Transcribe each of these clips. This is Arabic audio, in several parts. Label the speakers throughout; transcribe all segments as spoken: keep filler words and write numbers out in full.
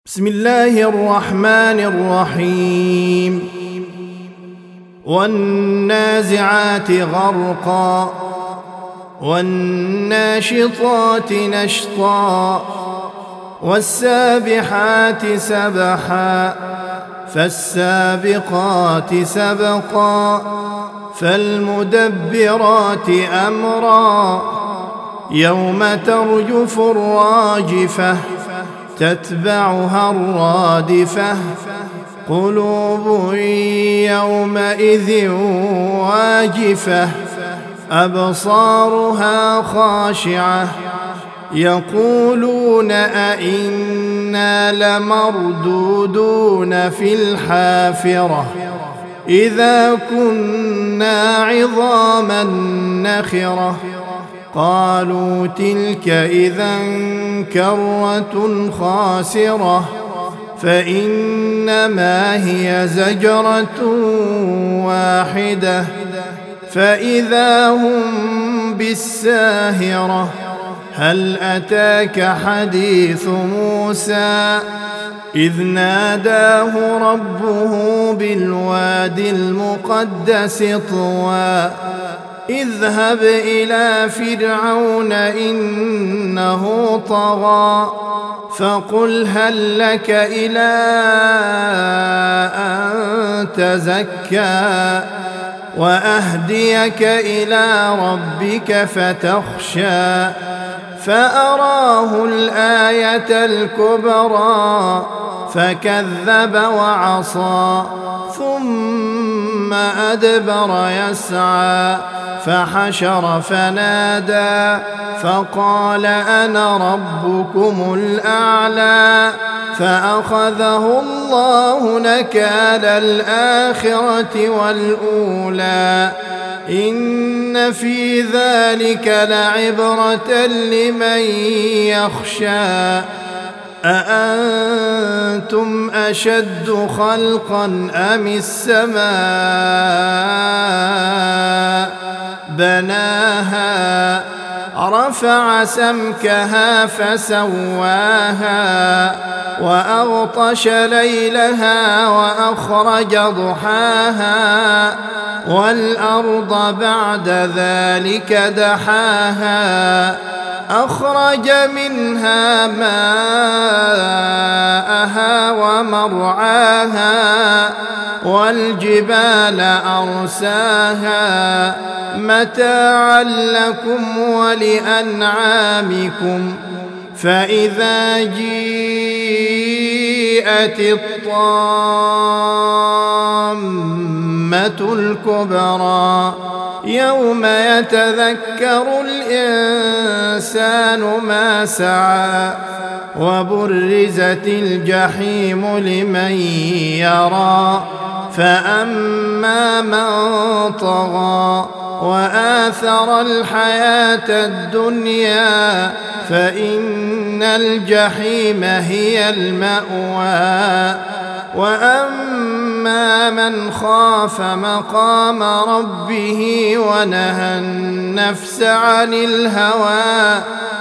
Speaker 1: بسم الله الرحمن الرحيم والنازعات غرقا والناشطات نشطا والسابحات سبحا فالسابقات سبقا فالمدبرات أمرا يوم ترجف الراجفة تتبعها الرادفة قلوب يومئذ واجفة أبصارها خاشعة يقولون أئنا لمردودون في الحافرة إذا كنا عظاما نخرة قالوا تلك إذا كرة خاسرة فإنما هي زجرة واحدة فإذا هم بالساهرة هل أتاك حديث موسى إذ ناداه ربه بالوادي المقدس طوى اذهب إلى فرعون إنه طغى فقل هل لك إلى أن تزكى وأهديك إلى ربك فتخشى فأراه الآية الكبرى فكذب وعصى ثم أدبر يسعى فحشر فنادى فقال أنا ربكم الأعلى فأخذه الله نكال الآخرة والأولى إن في ذلك لعبرة لمن يخشى أأنتم أشد خلقا أم السماء بناها رفع سمكها فسواها وأغطش ليلها وأخرج ضحاها والأرض بعد ذلك دحاها أخرج منها ماءها ومرعاها والجبال أرساها متاعا لكم ولأنعامكم فإذا جيءت الطامة الكبرى يوم يتذكر الإنسان ما سعى وبرزت الجحيم لمن يرى فأما من طغى وآثر الحياة الدنيا فإن الجحيم هي المأوى وأما من خاف مقام ربه ونهى النفس عن الهوى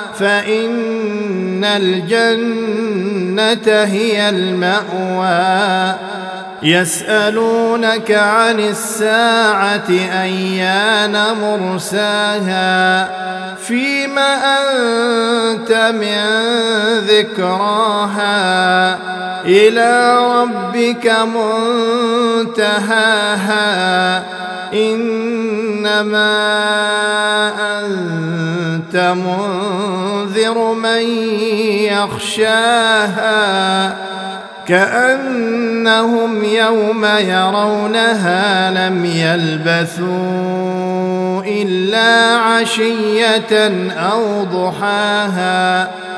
Speaker 1: فإن الجنة هي المأوى يسألونك عن الساعة أيان مرساها فيم أنت من ذكراها إلى ربك منتهاها إنما أنت منذر من يخشاها كأنهم يوم يرونها لم يلبثوا إلا عشية أو ضحاها